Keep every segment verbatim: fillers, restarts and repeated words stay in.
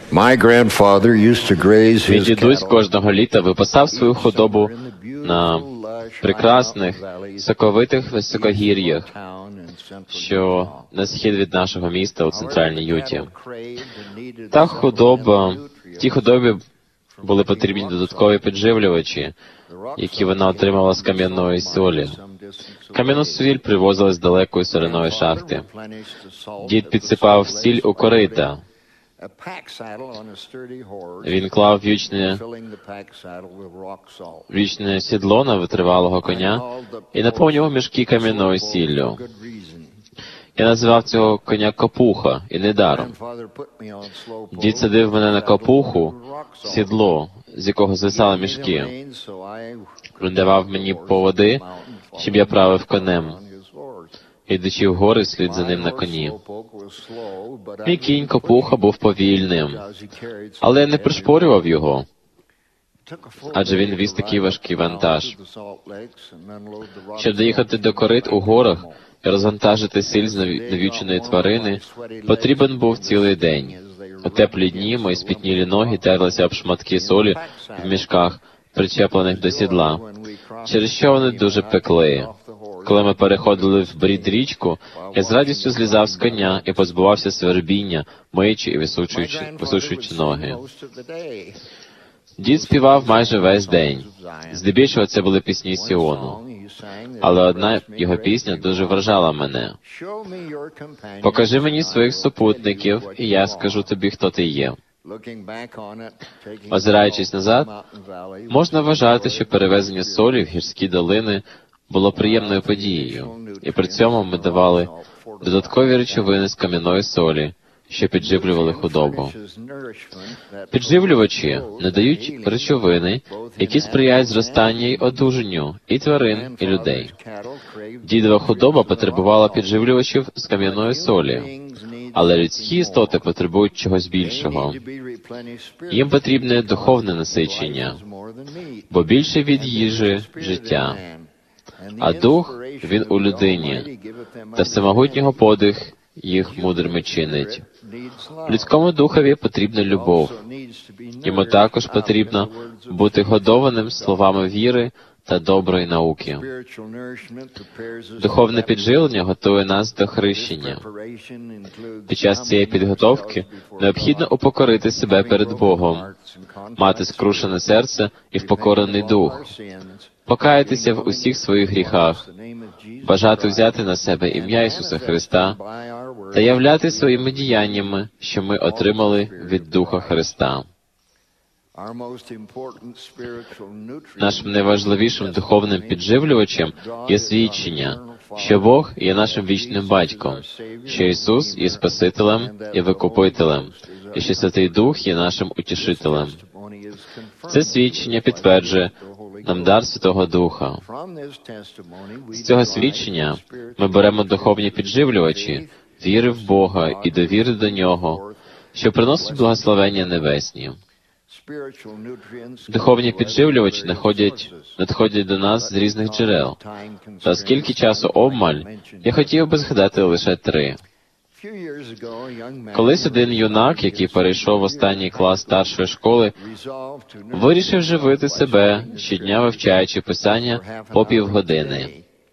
Мій дідусь кожного літа випасав свою худобу на прекрасних, соковитих високогір'ях, що на схід від нашого міста у центральній Юті. Та худоба, тій худобі були потрібні додаткові підживлювачі, які вона отримала з кам'яної солі. Кам'яну сіль привозили з далекої соляної шахти. Дід підсипав сіль у корита. Він клав вічне, вічне сідло на витривалого коня і наповнював мішки кам'яною сіллю. Я називав цього коня Капуха, і недаром. Дід садив мене на капуху, сідло, з якого звисали мішки. Він давав мені поводи, щоб я правив конем, ідучи в гори слід за ним на коні. Мій кінь Капуха був повільним, але я не пришпорював його, адже він віз такий важкий вантаж. Щоб доїхати до корит у горах і розвантажити сіль з навіченої тварини, потрібен був цілий день. У теплі дні мої спітнілі ноги терлися об шматки солі в мішках, причеплених до сідла, через що вони дуже пекли. Коли ми переходили в брід річку, я з радістю злізав з коня і позбувався свербіння, миючи і висушуючи, висушуючи ноги. Дід співав майже весь день. Здебільшого це були пісні Сіону. Але одна його пісня дуже вражала мене. «Покажи мені своїх супутників, і я скажу тобі, хто ти є». Озираючись назад, можна вважати, що перевезення солі в гірські долини було приємною подією, і при цьому ми давали додаткові речовини з кам'яної солі, що підживлювали худобу. Підживлювачі надають речовини, які сприяють зростанню й одужанню і тварин, і людей. Дідова худоба потребувала підживлювачів з кам'яної солі, але людські істоти потребують чогось більшого. Їм потрібне духовне насичення, бо більше від їжі – життя. А дух, він у людині, та всемогутнього подих їх мудрими чинить. Людському духові потрібна любов. Йому також потрібно бути годованим словами віри та доброї науки. Духовне підживлення готує нас до хрещення. Під час цієї підготовки необхідно упокорити себе перед Богом, мати скрушене серце і впокорений дух, покаятися в усіх своїх гріхах, бажати взяти на себе ім'я Ісуса Христа та являти своїми діяннями, що ми отримали від Духа Христа. Нашим найважливішим духовним підживлювачем є свідчення, що Бог є нашим вічним батьком, що Ісус є Спасителем і Викупителем, і що Святий Дух є нашим утішителем. Це свідчення підтверджує нам дар Святого Духа. З цього свідчення ми беремо духовні підживлювачі, віри в Бога і довіри до Нього, що приносить благословення небесні. Духовні підживлювачі надходять, надходять до нас з різних джерел. Та оскільки часу обмаль, я хотів би згадати лише три. Колись один юнак, який перейшов в останній клас старшої школи, вирішив живити себе, щодня вивчаючи Писання по півгодини.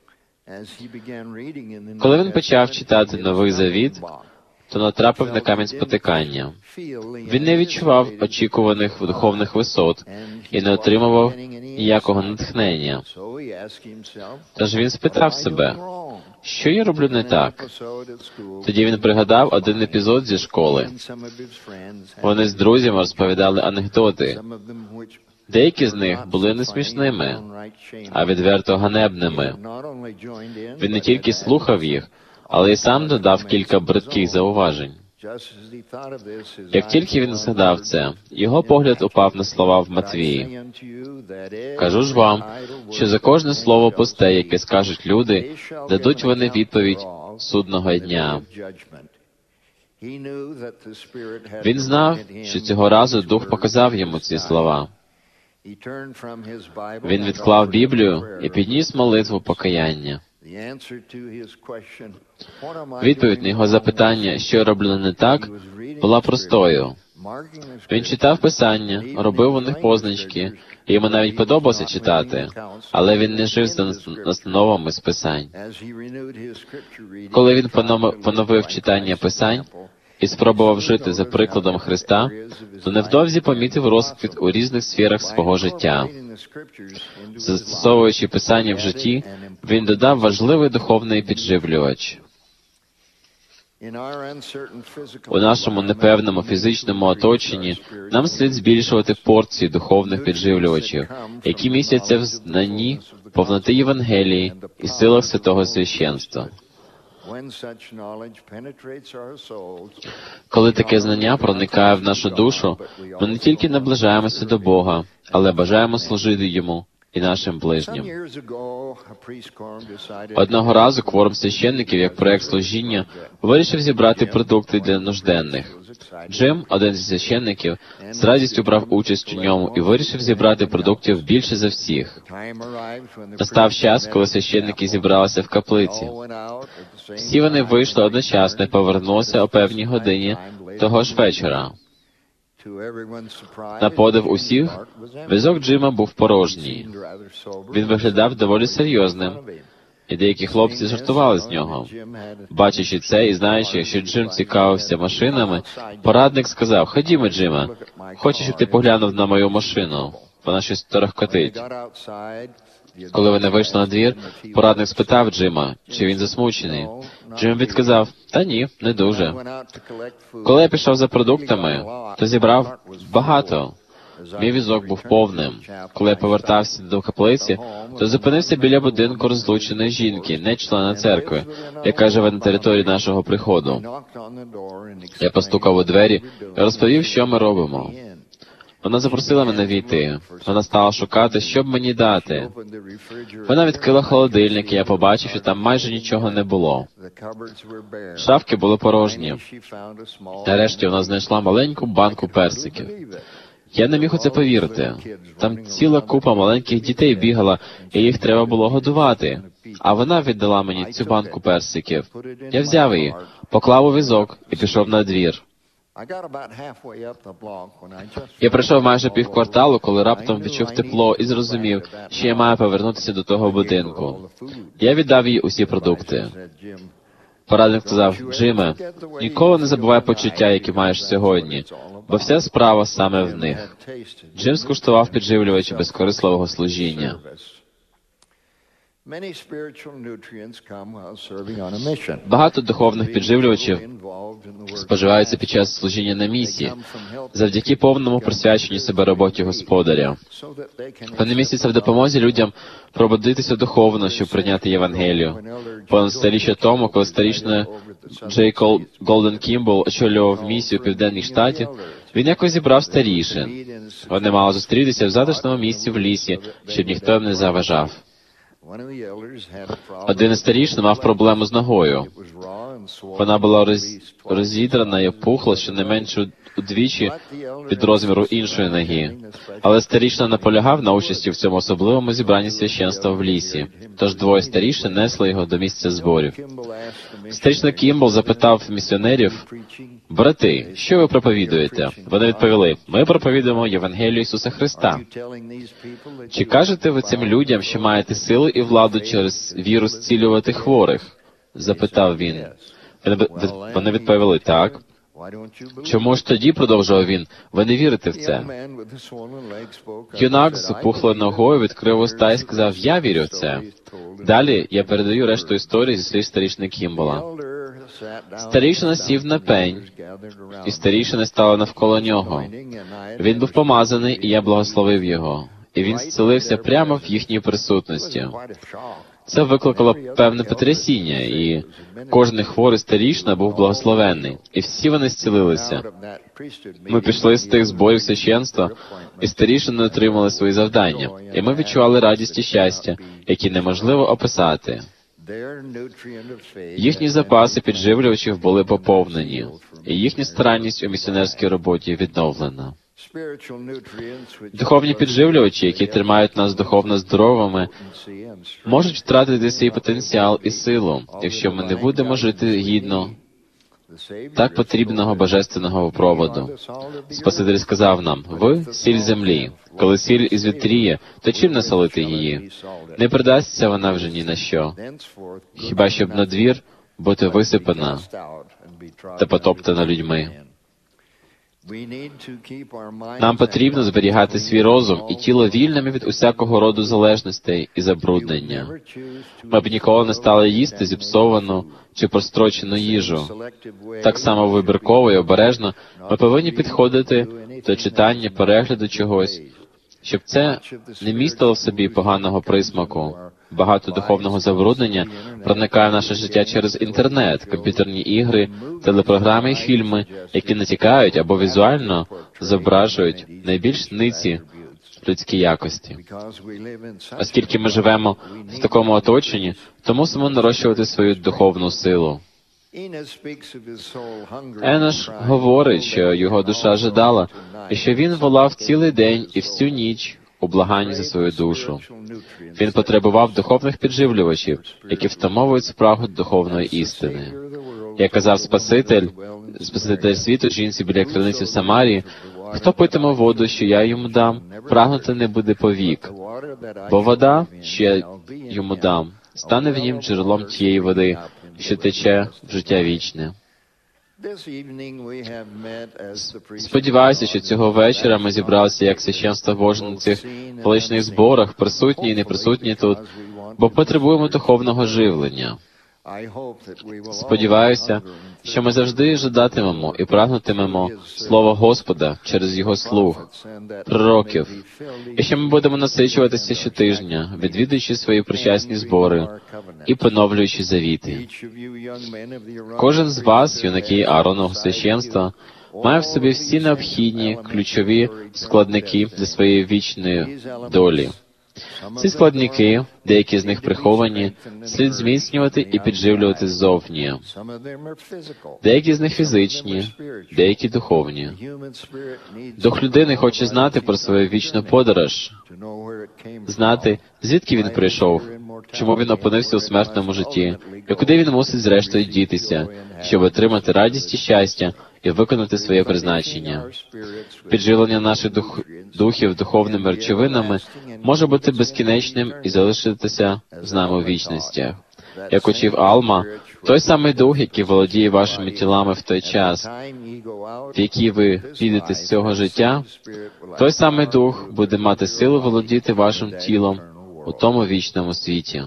Коли він почав читати Новий Завіт, то натрапив на камінь спотикання. Він не відчував очікуваних духовних висот і не отримував ніякого натхнення. Тож він спитав себе, що я роблю не так? Тоді він пригадав один епізод зі школи. Вони з друзями розповідали анекдоти. Деякі з них були не смішними, а відверто ганебними. Він не тільки слухав їх, але й сам додав кілька бридких зауважень. Як тільки він згадав це, його погляд упав на слова в Матвії. «Кажу ж вам, що за кожне слово пусте, яке скажуть люди, дадуть вони відповідь судного дня». Він знав, що цього разу Дух показав йому ці слова. Він відклав Біблію і підніс молитву покаяння. Відповідь на його запитання, що роблено не так, була простою. Він читав Писання, робив у них позначки, і йому навіть подобалося читати, але він не жив за настановами з Писань. Коли він поновив читання Писань і спробував жити за прикладом Христа, то невдовзі помітив розквіт у різних сферах свого життя. Застосовуючи Писання в житті, він додав важливий духовний підживлювач. У нашому непевному фізичному оточенні нам слід збільшувати порції духовних підживлювачів, які містяться в знанні повноти Євангелії і силах святого священства. Коли таке знання проникає в нашу душу, ми не тільки наближаємося до Бога, але бажаємо служити Йому і нашим ближнім. Одного разу кворум священників, як проект служіння, вирішив зібрати продукти для нужденних. Джим, один зі священників, з радістю брав участь у ньому і вирішив зібрати продуктів більше за всіх. Настав час, коли священники зібралися в каплиці. Всі вони вийшли одночасно і повернулися о певній годині того ж вечора. На подив усіх, візок Джима був порожній. Він виглядав доволі серйозним, і деякі хлопці жартували з нього. Бачачи це і знаючи, що Джим цікавився машинами, порадник сказав: «Ходімо, Джиме, хочу, щоб ти поглянув на мою машину. Вона щось торохкотить». Коли вони вийшли на двір, порадник спитав Джима, чи він засмучений. Джим відказав: «Та ні, не дуже». Коли я пішов за продуктами, то зібрав багато. Мій візок був повним. Коли я повертався до каплиці, то зупинився біля будинку розлученої жінки, не члена церкви, яка живе на території нашого приходу. Я постукав у двері і розповів, що ми робимо. Вона запросила мене війти. Вона стала шукати, що б мені дати. Вона відкрила холодильник, і я побачив, що там майже нічого не було. Шафки були порожні. Нарешті вона знайшла маленьку банку персиків. Я не міг у це повірити. Там ціла купа маленьких дітей бігала, і їх треба було годувати. А вона віддала мені цю банку персиків. Я взяв її, поклав у візок і пішов на двір. Я пройшов майже півкварталу, коли раптом відчув тепло і зрозумів, що я маю повернутися до того будинку. Я віддав їй усі продукти. Порадник сказав: «Джиме, ніколи не забувай почуття, які маєш сьогодні, бо вся справа саме в них». Джим скуштував підживлювач безкорисливого служіння. Багато духовних підживлювачів споживаються під час служіння на місії, завдяки повному присвяченню себе роботі Господаря. Вони містяться в допомозі людям пробудитися духовно, щоб прийняти Євангелію. Понад сторіччя тому, коли старішина Джей Голден Кімбл очолював місію Південних Штатів, він якось зібрав старішин. Вони мали зустрітися в затишному місці в лісі, щоб ніхто їм не заважав. Один із старішин мав проблему з ногою. Вона була роз... розідрана і опухла щонайменше удвічі від розміру іншої ноги. Але старішина наполягав на участі в цьому особливому зібранні священства в лісі. Тож двоє старішин несли його до місця зборів. Старішина Кімбл запитав місіонерів: «Брати, що ви проповідуєте?» Вони відповіли: «Ми проповідуємо Євангелію Ісуса Христа». «Чи кажете ви цим людям, що маєте силу і владу через віру зцілювати хворих?» – запитав він. Вони відповіли: «Так». «Чому ж тоді, – продовжував він, – ви не вірите в це?» Юнак з опухлою ногою відкрив уста і сказав: «Я вірю в це». Далі я передаю решту історії зі слів старішини Кімбола. Старішина сів на пень, і старішини стали навколо нього. Він був помазаний, і я благословив його. І він зцілився прямо в їхній присутності. Це викликало певне потрясіння, і кожен хворий старішина був благословенний, і всі вони зцілилися. Ми пішли з тих зборів священства, і старішини отримали свої завдання, і ми відчували радість і щастя, які неможливо описати. Їхні запаси підживлювачів були поповнені, і їхня старанність у місіонерській роботі відновлена. Духовні підживлювачі, які тримають нас духовно здоровими, можуть втратити свій потенціал і силу, якщо ми не будемо жити гідно так потрібного божественного проводу. Спаситель сказав нам: «Ви — сіль землі. Коли сіль ізвітріє, то чим насолити її? Не придасться вона вже ні на що, хіба щоб на двір бути висипана та потоптана людьми». Нам потрібно зберігати свій розум і тіло вільними від усякого роду залежностей і забруднення. Ми б ніколи не стали їсти зіпсовану чи прострочену їжу. Так само вибірково і обережно ми повинні підходити до читання, перегляду чогось, щоб це не містило в собі поганого присмаку. Багато духовного забруднення проникає в наше життя через інтернет, комп'ютерні ігри, телепрограми і фільми, які натякають або візуально зображують найбільш ниці людські якості. Оскільки ми живемо в такому оточенні, то мусимо нарощувати свою духовну силу. Енош говорить, що його душа жадала, і що він волав цілий день і всю ніч у благанні за свою душу. Він потребував духовних підживлювачів, які втамовують спрагу духовної істини. Як казав Спаситель, Спаситель світу жінці біля криниці в Самарії: «Хто питиме воду, що я йому дам, прагнути не буде повік, бо вода, що я йому дам, стане в нім джерелом тієї води, що тече в життя вічне». Сподіваюся, що цього вечора ми зібралися як священство Боже на цих величних зборах, присутні і неприсутні тут, бо потребуємо духовного живлення. Сподіваюся, що ми завжди жадатимемо і прагнутимемо Слова Господа через Його слуг, пророків, і що ми будемо насичуватися щотижня, відвідуючи свої причасні збори і поновлюючи завіти. Кожен з вас, юнаки Ааронового священства, має в собі всі необхідні ключові складники для своєї вічної долі. Ці складники, деякі з них приховані, слід зміцнювати і підживлювати ззовні. Деякі з них фізичні, деякі духовні. Дух людини хоче знати про свою вічну подорож, знати, звідки він прийшов, чому він опинився у смертному житті, і куди він мусить зрештою дітися, щоб отримати радість і щастя і виконати своє призначення. Підживлення наших дух... духів духовними речовинами може бути безкінечним і залишитися з нами у вічності. Як учив Алма, той самий дух, який володіє вашими тілами в той час, в який ви підете з цього життя, той самий дух буде мати силу володіти вашим тілом у тому вічному світі.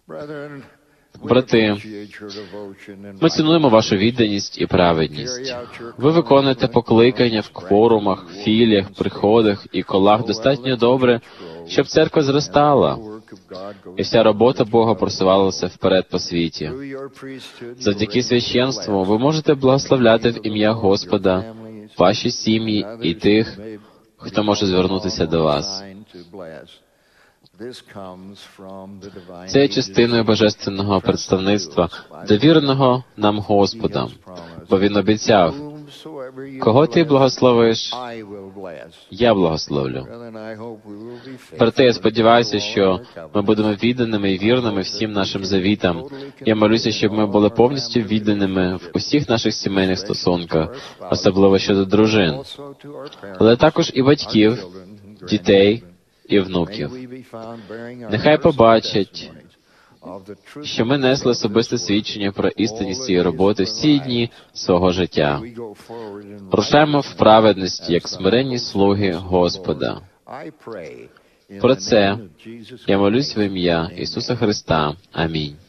Брати, ми цінуємо вашу відданість і праведність. Ви виконуєте покликання в кворумах, філіях, приходах і колах достатньо добре, щоб церква зростала, і вся робота Бога просувалася вперед по світі. Завдяки священству ви можете благословляти в ім'я Господа ваші сім'ї і тих, хто може звернутися до вас. Це є частиною божественного представництва, довіреного нам Господом, бо Він обіцяв: «Кого ти благословиш, я благословлю». Проте я сподіваюся, що ми будемо відданими і вірними всім нашим завітам. Я молюся, щоб ми були повністю відданими в усіх наших сімейних стосунках, особливо щодо дружин, але також і батьків, дітей і внуків. Нехай побачать, що ми несли особисте свідчення про істинність цієї роботи всі дні свого життя. Рушаємо в праведності, як смиренні слуги Господа. Про це я молюсь в ім'я Ісуса Христа. Амінь.